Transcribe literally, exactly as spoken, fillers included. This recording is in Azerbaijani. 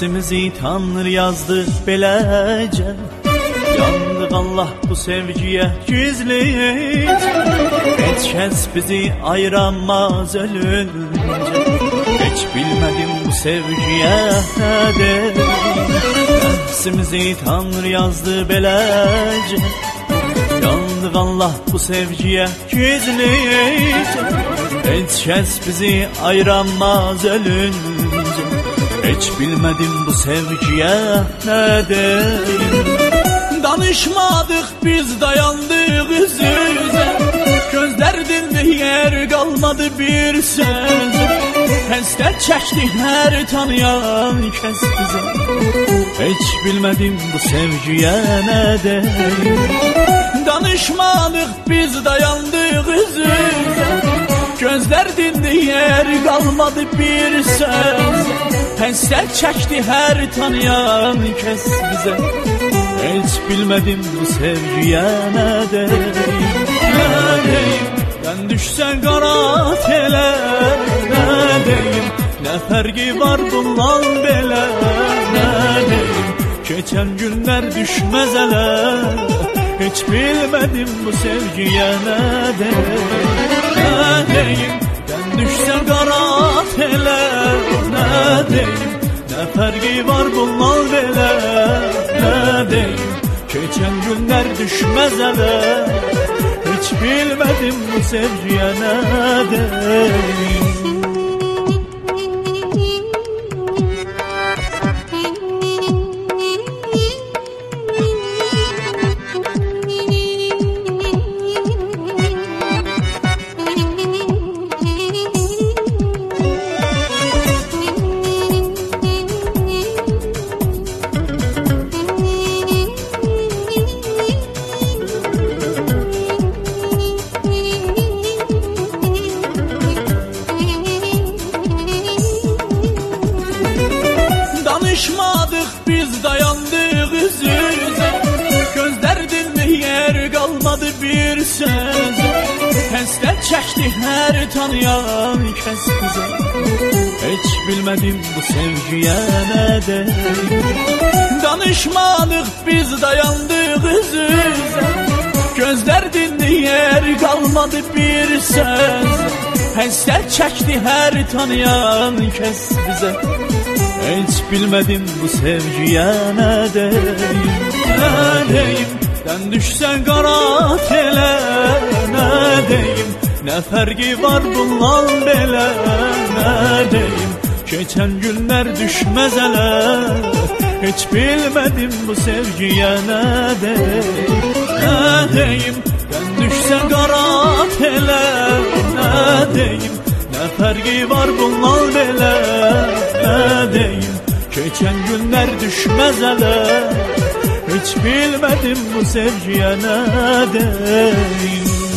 Nefsimizi Tanrı yazdı beləcə. Yandıq Allah bu sevgiyə gizlice. Heç kəs bizi ayıramaz ölüncə. Heç bilmədim bu sevgiyə nədir. Nefsimizi Tanrı yazdı beləcə. Yandıq Allah bu sevgiyə gizlice. Heç kəs bizi ayıramaz ölüncə. Heç bilmədim bu sevgiyə nədir. Danışmadıq biz dayandıq üz-üzə. Gözlər dindik yer qalmadı bir söz. Həsrət çəkdik hər tanıyan kəs bizə. Heç bilmədim bu sevgiyə nədir. Danışmadıq biz dayandıq üz-üzə. Gözlər dindik yer qalmadı bir söz. Həsrət çəkdi hər tanıyan kəs bizə. Heç bilmədim bu sevgiyə nə deyim, nə deyim. Dən düşsən qara telə, nə deyim. Nə fərqi var bundan belə, nə deyim. Keçən günlər düşməz ələ. Heç bilmədim bu sevgiyə nə deyim, nə deyim. Dən düşsən qara telə, nə deyim. Nə fərqi var bundan belə, nə deyim. Keçən günlər düşməz ələ. Heç bilmədim bu sevgiyə nə deyim. Danışmadıq biz dayandıq üz-üzə. Gözlər dindik yer qalmadı bir söz. Həsrət çəkdik hər tanıyan kəs bizə. Heç bilmədim bu sevgiyə nə deyim. Danışmadıq biz dayandıq üz-üzə. Gözlər dindik yer qalmadı bir söz. Həsrət çəkdi hər tanıyan kəs bizə. Heç bilmədim bu sevgiyə nə deyim, nə deyim. Dən düşsən qara telə, nə deyim. Nə fərqi var bundan belə, nə deyim. Keçən günlər düşməz ələ. Heç bilmədim bu sevgiyə nə deyim, nə deyim. Dən düşsən qara telə, nə deyim. Nə fərqi var bundan belə, nə deyim. Keçən günlər düşməz ələ. Heç bilmədim bu sevgiyə nə deyim.